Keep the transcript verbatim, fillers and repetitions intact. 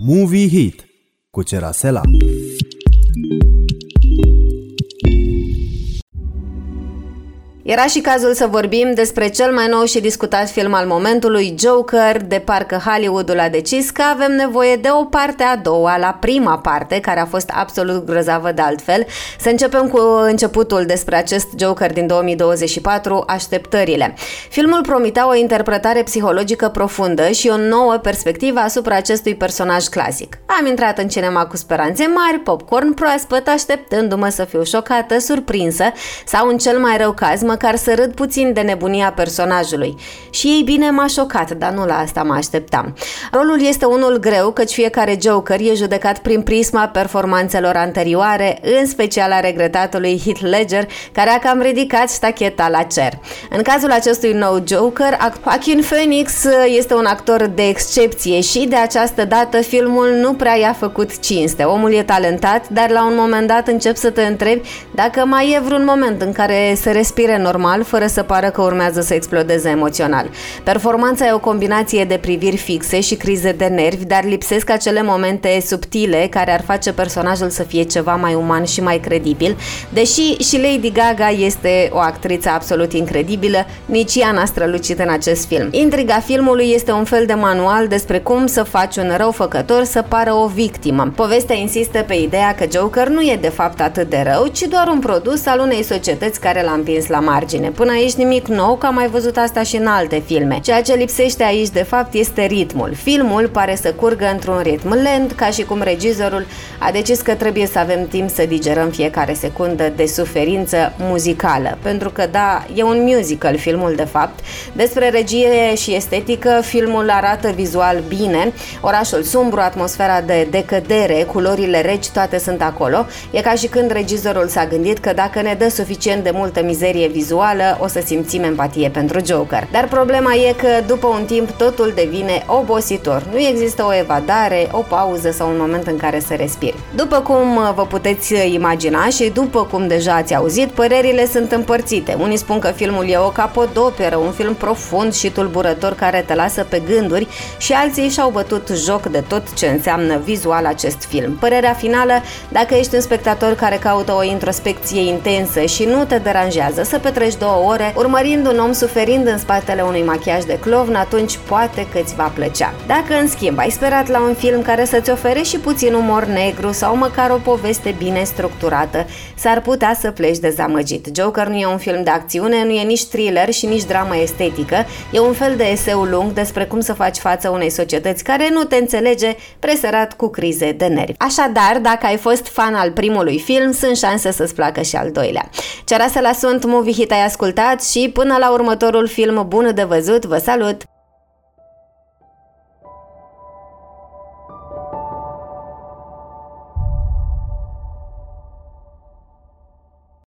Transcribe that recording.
Movie Hit cu Cerasela. Era și cazul să vorbim despre cel mai nou și discutat film al momentului, Joker, de parcă Hollywoodul a decis că avem nevoie de o parte a doua la prima parte, care a fost absolut grozavă de altfel. Să începem cu începutul despre acest Joker din două mii douăzeci și patru, așteptările. Filmul promitea o interpretare psihologică profundă și o nouă perspectivă asupra acestui personaj clasic. Am intrat în cinema cu speranțe mari, popcorn proaspăt, așteptându-mă să fiu șocată, surprinsă sau, în cel mai rău caz, măcar să râd puțin de nebunia personajului. Și ei bine, m-a șocat, dar nu la asta mă așteptam. Rolul este unul greu, căci fiecare Joker e judecat prin prisma performanțelor anterioare, în special a regretatului Heath Ledger, care a cam ridicat ștacheta la cer. În cazul acestui nou Joker, Joaquin Phoenix este un actor de excepție și de această dată filmul nu prea i-a făcut cinste. Omul e talentat, dar la un moment dat încep să te întrebi dacă mai e vreun moment în care să respire normal, fără să pară că urmează să explodeze emoțional. Performanța e o combinație de priviri fixe și crize de nervi, dar lipsesc acele momente subtile care ar face personajul să fie ceva mai uman și mai credibil. Deși și Lady Gaga este o actriță absolut incredibilă, nici ea n-a strălucit în acest film. Intriga filmului este un fel de manual despre cum să faci un răufăcător să pară o victimă. Povestea insistă pe ideea că Joker nu e de fapt atât de rău, ci doar un produs al unei societăți care l-a împins la margine. Până aici nimic nou, că am mai văzut asta și în alte filme. Ceea ce lipsește aici de fapt este ritmul. Filmul pare să curgă într-un ritm lent, ca și cum regizorul a decis că trebuie să avem timp să digerăm fiecare secundă de suferință muzicală. Pentru că da, e un musical filmul de fapt. Despre regie și estetică, filmul arată vizual bine, orașul sumbru, atmosfera de decădere, culorile reci, toate sunt acolo. E ca și când regizorul s-a gândit că dacă ne dă suficient de multă mizerie vizuală, o să simțim empatie pentru Joker. Dar problema e că după un timp totul devine obositor. Nu există o evadare, o pauză sau un moment în care să respiri. După cum vă puteți imagina și după cum deja ați auzit, părerile sunt împărțite. Unii spun că filmul e o capodoperă, un film profund și tulburător care te lasă pe gânduri, și alții și-au bătut joc de tot ce înseamnă vizual acest film. Părerea finală, dacă ești un spectator care caută o introspecție intensă și nu te deranjează să petreci două ore urmărind un om suferind în spatele unui machiaj de clown, atunci poate că îți va plăcea. Dacă, în schimb, ai sperat la un film care să-ți ofere și puțin umor negru sau măcar o poveste bine structurată, s-ar putea să pleci dezamăgit. Joker nu e un film de acțiune, nu e nici thriller și nici dramă estetică, e un fel de eseu lung despre cum să faci față unei societăți care nu te înțelege, presărat cu crize de nervi. Așadar, dacă ai fost fan al primului film, sunt șanse să-ți placă și al doilea. Cerasela sunt, Movie Hit ai ascultat și până la următorul film bun de văzut, vă salut!